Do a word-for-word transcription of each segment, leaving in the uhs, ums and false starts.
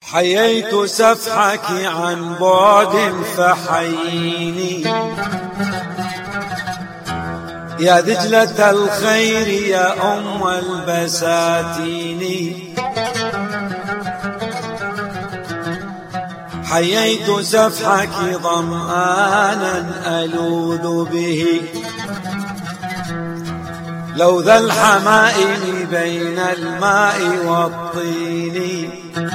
حييت سفحك عن بعد فحييني يا دجلة الخير يا أم البساتين. حييت سفحك ظمآنا ألوذ به لوذ الحمائم بين الماء والطين.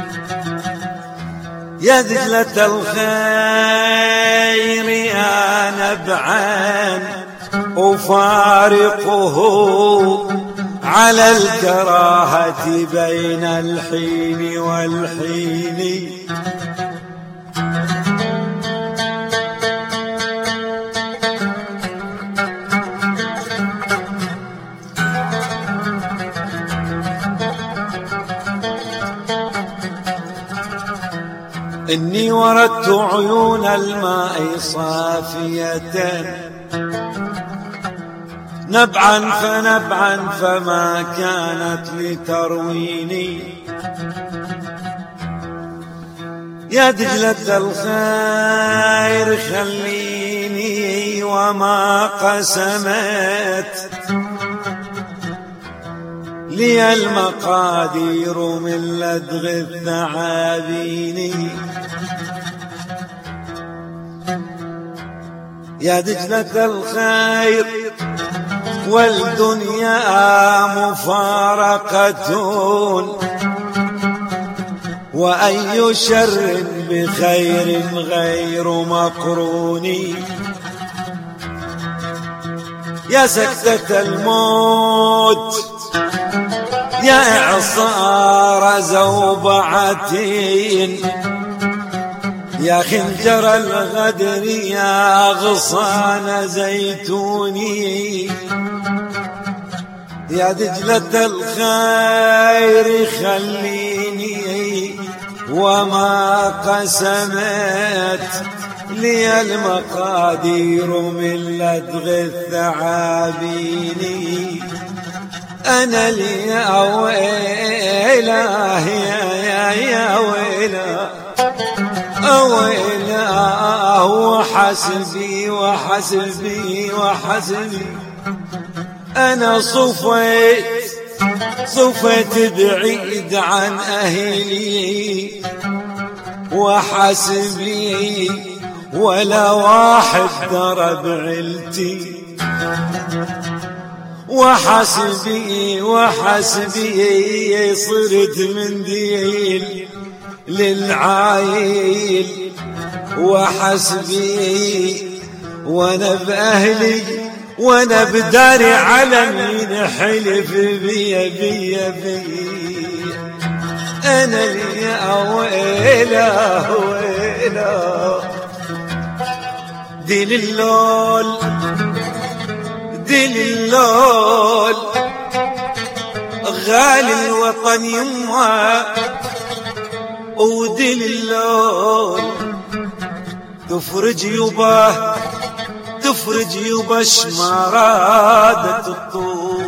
يا دجلة الخير يا نبعا أفارقه على الكراهة بين الحين والحين. إني وردت عيون الماء صافية نبعا فنبعا فما كانت لترويني. يا دجلة الخير خليني وما قسمت لي المقادير من لدغ الثعابين. يا دجلة الخير والدنيا مفارقة وأي شر بخير غير مقرون. يا سكتة الموت يا إعصار زوبعتين يا خنجر الغدر يا غصان زيتوني. يا دجلة الخير خليني وما قسمت لي المقادير من لدغ الثعابين. أنا لي يا ويله يا يا ويله أويله وحسبي وحسبي وحسبي. أنا صفيت صفيت بعيد عن أهلي وحسبي ولا واحد ضرب عيلتي. وحسبي وحسبي صرت منديل للعايل. وحسبي وانا بأهلي وانا بداري على مين حلف بيا بيا بيا. انا لي ويله ويله دين اللول دين اللول غالي الوطن يما ودين اللول تفرج يبا تفرج يبا شمارادة الطول.